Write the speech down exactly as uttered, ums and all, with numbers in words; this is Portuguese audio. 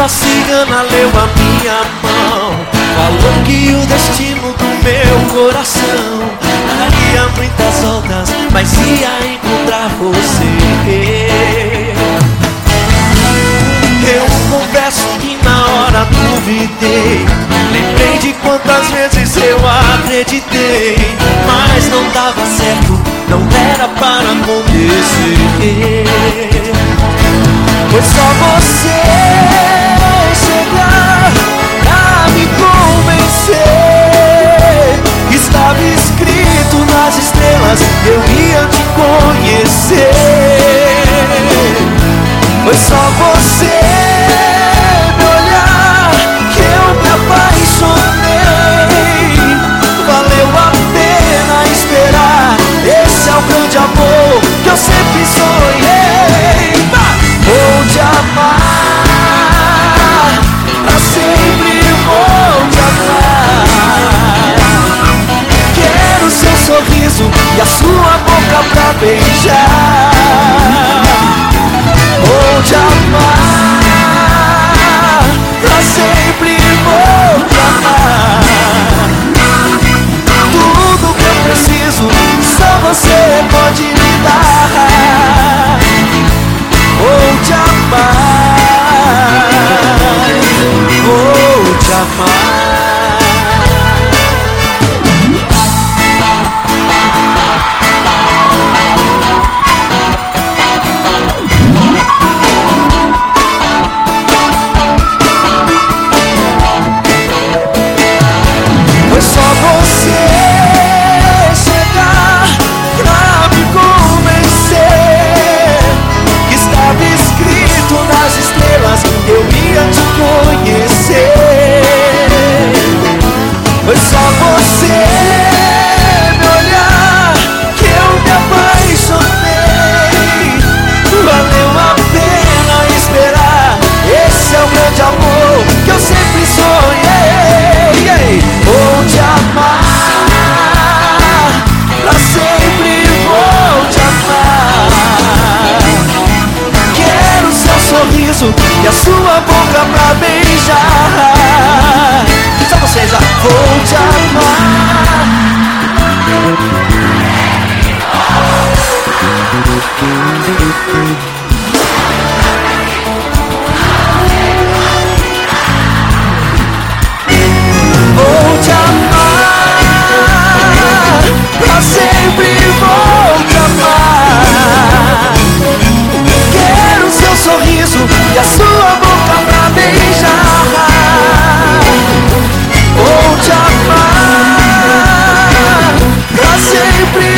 Uma cigana leu a minha mão, falou que o destino do meu coração daria muitas voltas, mas ia encontrar você. Eu confesso que na hora duvidei, lembrei de quantas vezes eu acreditei, mas não dava certo, não era para acontecer. Foi só você chegar pra me convencer. Estava escrito nas estrelas, eu ia te conhecer. Foi só você me olhar que eu me apaixonei. Valeu a pena esperar, esse é o grande amor que eu sempre sonhei. Vou te amar, pra sempre vou te amar. Quero seu sorriso e a sua boca pra beijar. Vou te amar, pra sempre vou te amar. Tudo que eu preciso, só você pode me dar. Vou te amar, vou te amar. Foi só você chegar pra me convencer que estava escrito nas estrelas, eu ia te conhecer. Foi só você me olhar que eu me apaixonei. Valeu a pena esperar, esse é o grande amor que eu sempre sonhei. Vou te amar, pra sempre vou te amar. Quero seu sorriso e a sua boca pra beijar. Só você já. Vou te amar. Vou te amar, pra sempre vou te amar. Quero seu sorriso e a sua boca pra beijar. Vou te amar, pra sempre